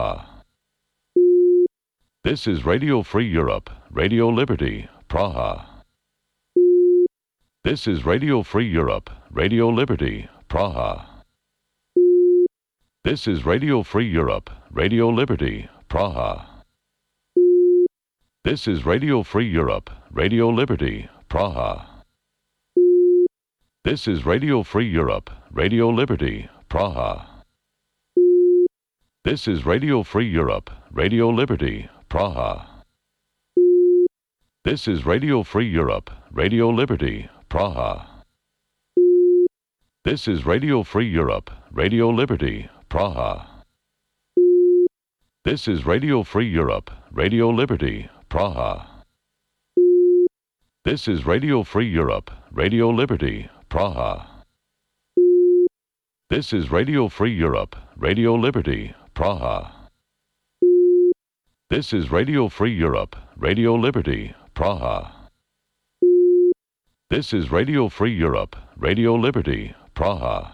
Praha. This is Radio Free Europe, Radio Liberty, Praha. This is Radio Free Europe, Radio Liberty, Praha. This is Radio Free Europe, Radio Liberty, Praha. This is Radio Free Europe, Radio Liberty, Praha. This is Radio Free Europe, Radio Liberty, Praha. This is Radio Free Europe, Radio Liberty, Praha. This is Radio Free Europe, Radio Liberty, Praha. This is Radio Free Europe, Radio Liberty, Praha. This is Radio Free Europe, Radio Liberty, Praha. This is Radio Free Europe, Radio Liberty, Praha. This is Radio Free Europe, Radio Liberty, Praha. This is Radio Free Europe, Radio Liberty, Praha. This is Radio Free Europe, Radio Liberty, Praha.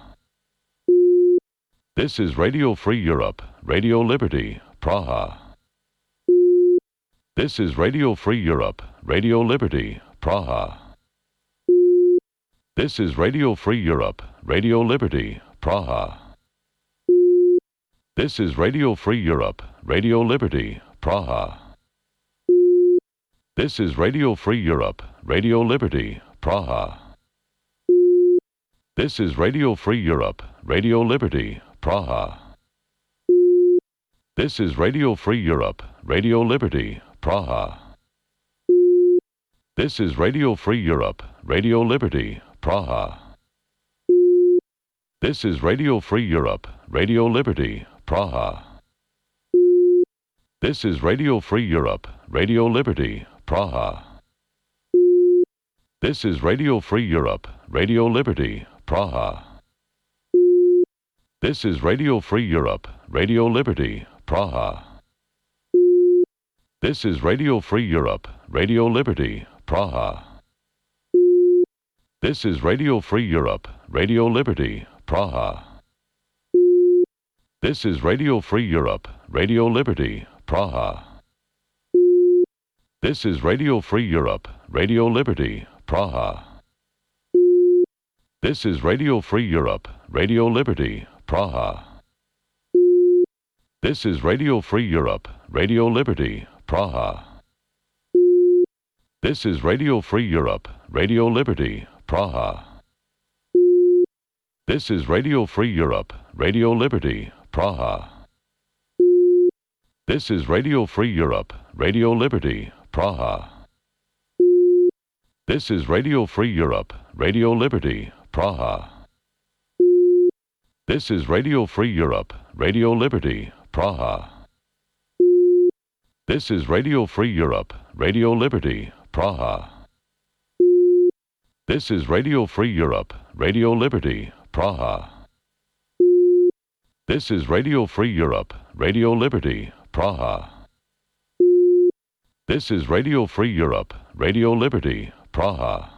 This is Radio Free Europe, Radio Liberty, Praha. This is Radio Free Europe, Radio Liberty, Praha. This is Radio Free Europe, Radio Liberty, Praha. This is Radio Free Europe, Radio Liberty, Praha. This is Radio Free Europe, Radio Liberty, Praha. This is Radio Free Europe, Radio Liberty, Praha. This is Radio Free Europe, Radio Liberty, Praha. This is Radio Free Europe, Radio Liberty, Praha. This is Radio Free Europe, Radio Liberty, Praha. This is Radio Free Europe, Radio Liberty, Praha. This is Radio Free Europe, Radio Liberty, Praha. This is Radio Free Europe, Radio Liberty, Praha. This is Radio Free Europe, Radio Liberty, Praha. This is Radio Free Europe, Radio Liberty, Praha. This is Radio Free Europe, Radio Liberty, Praha. This is Radio Free Europe, Radio Liberty, Praha. This is Radio Free Europe, Radio Liberty, Praha. This is Radio Free Europe, Radio Liberty, Praha. This is Radio Free Europe, Radio Liberty, Praha. This is Radio Free Europe, Radio Liberty, Praha. This is Radio Free Europe, Radio Liberty, Praha. This is Radio Free Europe, Radio Liberty, Praha. This is Radio Free Europe, Radio Liberty, Praha. This is Radio Free Europe, Radio Liberty, Praha. This is Radio Free Europe, Radio Liberty, Praha. This is Radio Free Europe, Radio Liberty, Praha. This is Radio Free Europe, Radio Liberty, Praha.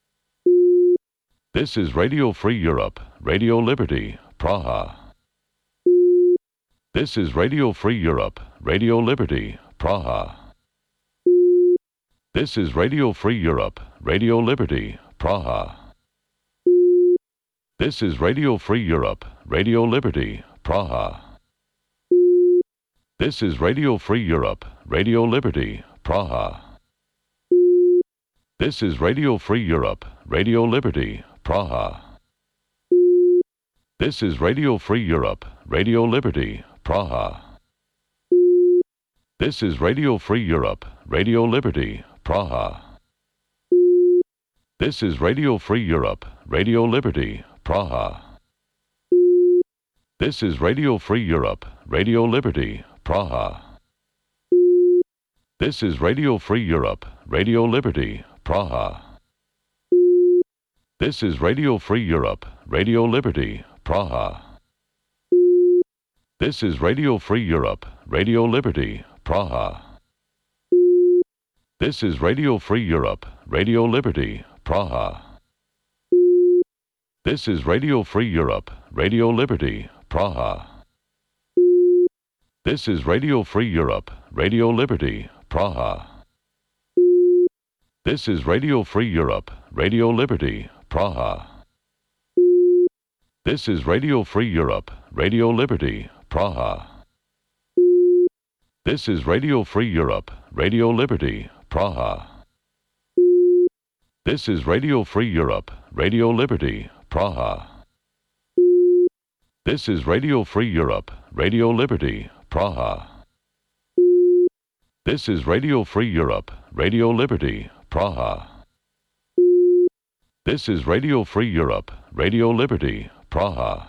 This is Radio Free Europe, Radio Liberty, Praha. This is Radio Free Europe, Radio Liberty, Praha. This is Radio Free Europe, Radio Liberty, Praha. This is Radio Free Europe, Radio Liberty, Praha. This is Radio Free Europe, Radio Liberty, Praha. This is Radio Free Europe, Radio Liberty, Praha. This is Radio Free Europe, Radio Liberty, Praha. This is Radio Free Europe, Radio Liberty, Praha. This is Radio Free Europe, Radio Liberty, Praha. This is Radio Free Europe, Radio Liberty, Praha. This is Radio Free Europe, Radio Liberty, Praha. This is Radio Free Europe, Radio Liberty, Praha. This is Radio Free Europe, Radio Liberty, Praha. This is Radio Free Europe, Radio Liberty, Praha. This is Radio Free Europe, Radio Liberty, Praha. This is Radio Free Europe, Radio Liberty, Praha. This is Radio Free Europe, Radio Liberty, Praha. This is Radio Free Europe, Radio Liberty, Praha. This is Radio Free Europe, Radio Liberty, Praha. This is Radio Free Europe, Radio Liberty, Praha. This is Radio Free Europe, Radio Liberty, Praha. This is Radio Free Europe, Radio Liberty, Praha. This is Radio Free Europe, Radio Liberty, Praha.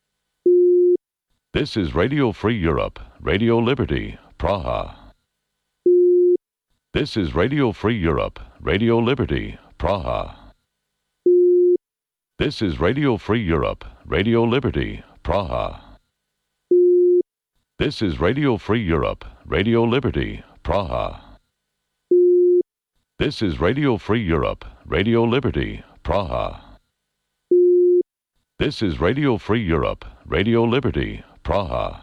This is Radio Free Europe, Radio Liberty, Praha. This is Radio Free Europe, Radio Liberty, Praha. This is Radio Free Europe, Radio Liberty, Praha. This is Radio Free Europe, Radio Liberty, Praha. This is Radio Free Europe, Radio Liberty, Praha. This is Radio Free Europe, Radio Liberty, Praha.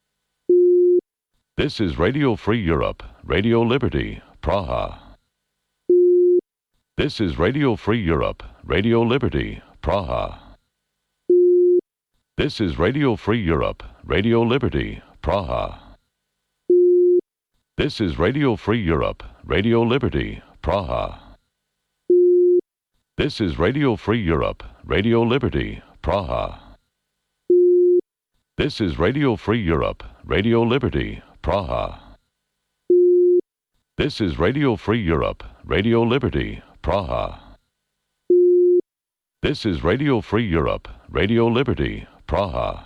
This is Radio Free Europe, Radio Liberty, Praha. This is Radio Free Europe, Radio Liberty, Praha. This is Radio Free Europe, Radio Liberty, Praha. This is Radio Free Europe, Radio Liberty, Praha. This is Radio Free Europe, Radio Liberty, Praha. This is Radio Free Europe, Radio Liberty, Praha. This is Radio Free Europe, Radio Liberty, Praha. This is Radio Free Europe, Radio Liberty, Praha.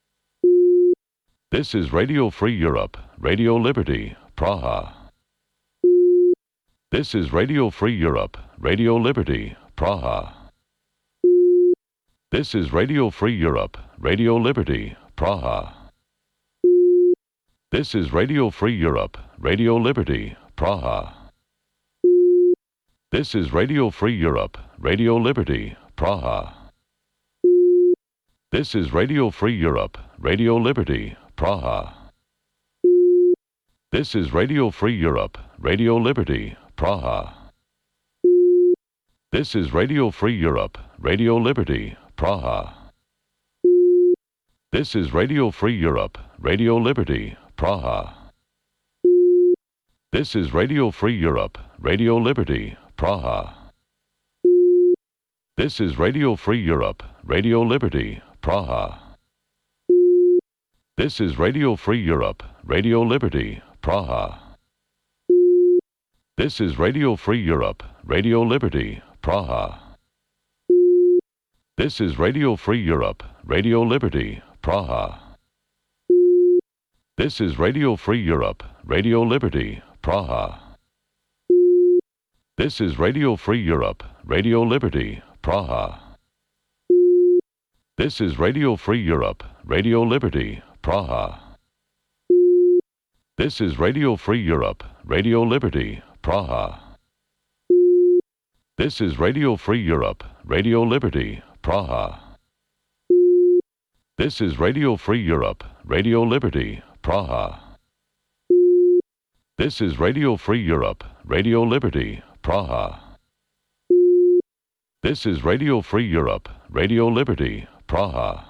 This is Radio Free Europe, Radio Liberty, Praha. This is Radio Free Europe, Radio Liberty, Praha. This is Radio Free Europe, Radio Liberty, Praha. This is Radio Free Europe, Radio Liberty, Praha. This is Radio Free Europe, Radio Liberty, Praha. This is Radio Free Europe, Radio Liberty, Praha. This is Radio Free Europe, Radio Liberty, Praha. This is Radio Free Europe, Radio Liberty, Praha. This is Radio Free Europe, Radio Liberty, Praha. This is Radio Free Europe, Radio Liberty, Praha. This is Radio Free Europe, Radio Liberty, Praha. This is Radio Free Europe, Radio Liberty, Praha. This is Radio Free Europe, Radio Liberty, Praha. This is Radio Free Europe, Radio Liberty, Praha. This is Radio Free Europe, Radio Liberty, Praha. This is Radio Free Europe, Radio Liberty, Praha. This is Radio Free Europe, Radio Liberty, Praha. This is Radio Free Europe, Radio Liberty, Praha. This is Radio Free Europe, Radio Liberty, Praha. This is Radio Free Europe, Radio Liberty, Praha. This is Radio Free Europe, Radio Liberty, Praha. This is Radio Free Europe, Radio Liberty, Praha.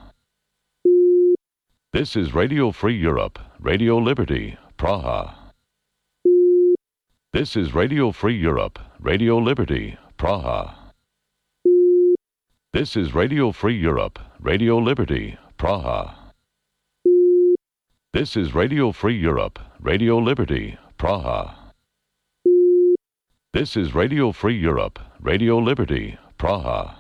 This is Radio Free Europe, Radio Liberty, Praha. This is Radio Free Europe, Radio Liberty, Praha. This is Radio Free Europe, Radio Liberty, Praha. This is Radio Free Europe, Radio Liberty, Praha. This is Radio Free Europe, Radio Liberty, Praha.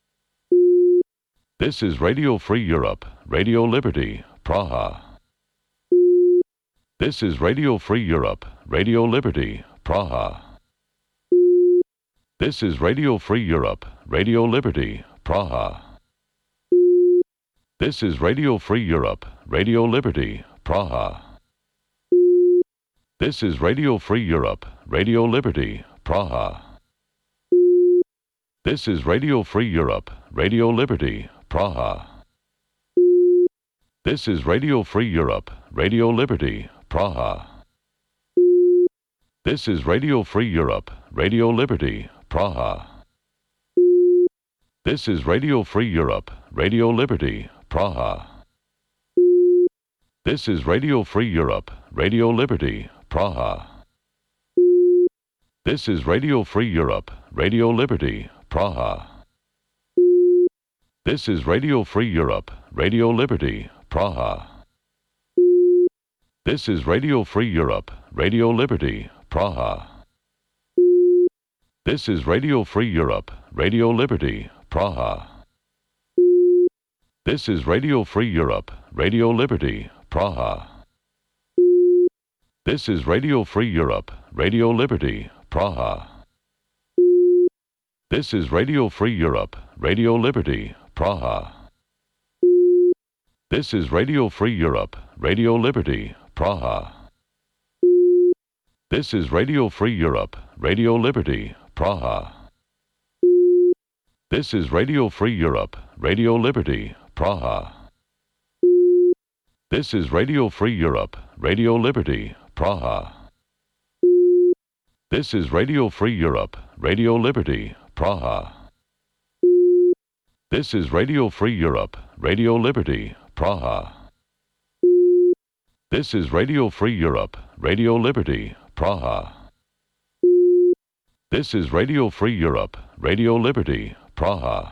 This is Radio Free Europe, Radio Liberty, Praha. This is Radio Free Europe, Radio Liberty, Praha. This is Radio Free Europe, Radio Liberty, Praha. This is Radio Free Europe, Radio Liberty, Praha. This is Radio Free Europe, Radio Liberty, Praha. This is Radio Free Europe, Radio Liberty, Praha. This is Radio Free Europe, Radio Liberty, Praha. This is Radio Free Europe, Radio Liberty, Praha. This is Radio Free Europe, Radio Liberty, Praha. This is Radio Free Europe, Radio Liberty, Praha. This is Radio Free Europe, Radio Liberty, Praha. This is Radio Free Europe, Radio Liberty, Praha. This is Radio Free Europe, Radio Liberty, Praha. This is Radio Free Europe, Radio Liberty, Praha. This is Radio Free Europe, Radio Liberty, Praha. This is Radio Free Europe, Radio Liberty, Praha. This is Radio Free Europe, Radio Liberty, Praha. This is Radio Free Europe, Radio Liberty, Praha. This is Radio Free Europe, Radio Liberty, Praha. This is Radio Free Europe, Radio Liberty, Praha. This is Radio Free Europe, Radio Liberty, Praha. This is Radio Free Europe, Radio Liberty, Praha. This is Radio Free Europe, Radio Liberty, Praha. This is Radio Free Europe, Radio Liberty, Praha. This is Radio Free Europe, Radio Liberty, Praha.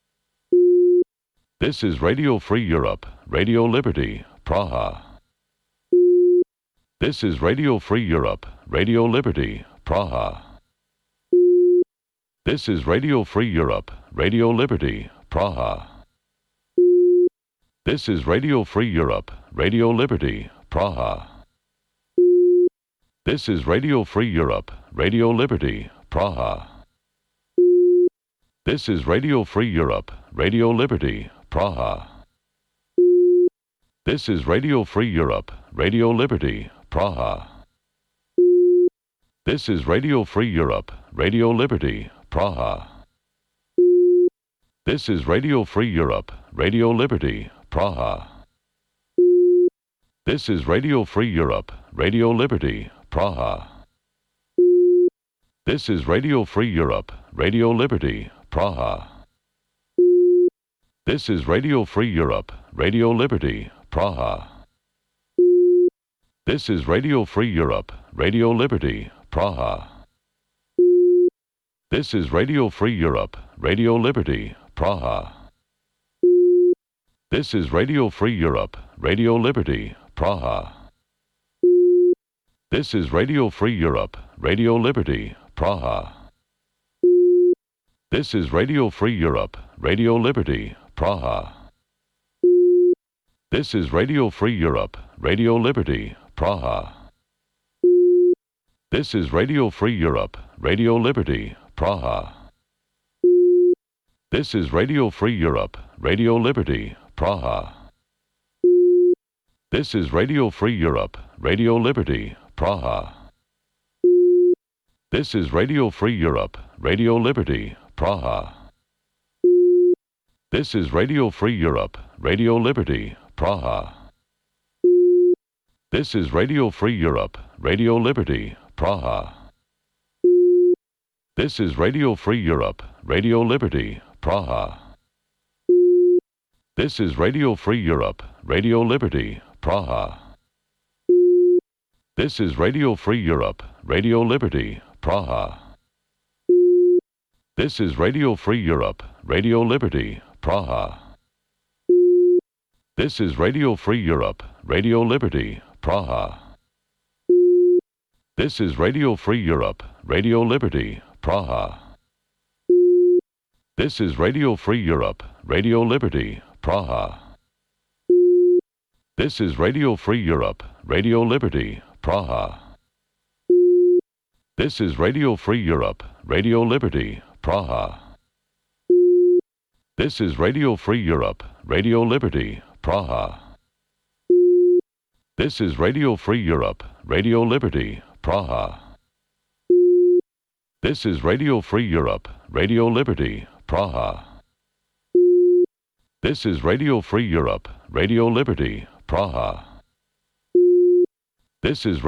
This is Radio Free Europe, Radio Liberty, Praha. This is Radio Free Europe, Radio Liberty, Praha. This is Radio Free Europe, Radio Liberty, Praha. This is Radio Free Europe, Radio Liberty, Praha. This is Radio Free Europe, Radio Liberty, Praha. This is Radio Free Europe, Radio Liberty, Praha. This is Radio Free Europe, Radio Liberty, Praha. This is Radio Free Europe, Radio Liberty, Praha. This is Radio Free Europe, Radio Liberty, Praha. This is Radio Free Europe, Radio Liberty, Praha. This is Radio Free Europe, Radio Liberty, Praha. This is Radio Free Europe, Radio Liberty, Praha. This is Radio Free Europe, Radio Liberty, Praha. This is Radio Free Europe, Radio Liberty, Praha. This is Radio Free Europe, Radio Liberty, Praha. This is Radio Free Europe, Radio Liberty, Praha. This is Radio Free Europe, Radio Liberty, Praha. This is Radio Free Europe, Radio Liberty, Praha. This is Radio Free Europe, Radio Liberty, Praha. This is Radio Free Europe, Radio Liberty, Praha. This is Radio Free Europe, Radio Liberty, Praha. This is Radio Free Europe, Radio Liberty, Praha. This is Radio Free Europe, Radio Liberty, Praha. This is Radio Free Europe, Radio Liberty, Praha. This is Radio Free Europe, Radio Liberty, Praha. This is Radio Free Europe, Radio Liberty, Praha. This is Radio Free Europe, Radio Liberty, Praha. This is Radio Free Europe, Radio Liberty, Praha. This is Radio Free Europe, Radio Liberty, Praha. This is Radio Free Europe, Radio Liberty, Praha. This is Radio Free Europe, Radio Liberty, Praha. This is Radio Free Europe, Radio Liberty, Praha. This is Radio Free Europe, Radio Liberty, Praha. This is Radio Free Europe, Radio Liberty, Praha. This is Radio Free Europe, Radio Liberty, Praha. This is Radio Free Europe, Radio Liberty, Praha. This is Radio Free Europe, Radio Liberty, Praha. This is